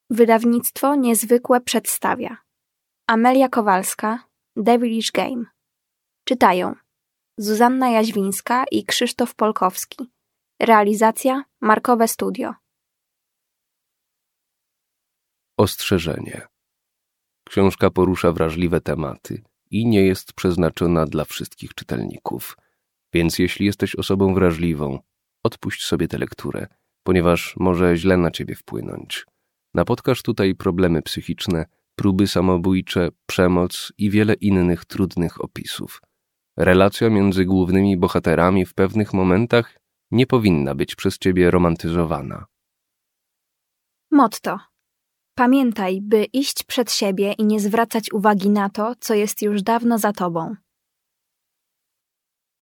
Wydawnictwo Niezwykłe przedstawia Amelia Kowalska, Devilish Game. Czytają Zuzanna Jaźwińska i Krzysztof Polkowski. Realizacja Markowe Studio. Ostrzeżenie. Książka porusza wrażliwe tematy i nie jest przeznaczona dla wszystkich czytelników. Więc jeśli jesteś osobą wrażliwą, odpuść sobie tę lekturę, ponieważ może źle na ciebie wpłynąć. Napotkasz tutaj problemy psychiczne, próby samobójcze, przemoc i wiele innych trudnych opisów. Relacja między głównymi bohaterami w pewnych momentach nie powinna być przez ciebie romantyzowana. Motto. Pamiętaj, by iść przed siebie i nie zwracać uwagi na to, co jest już dawno za tobą.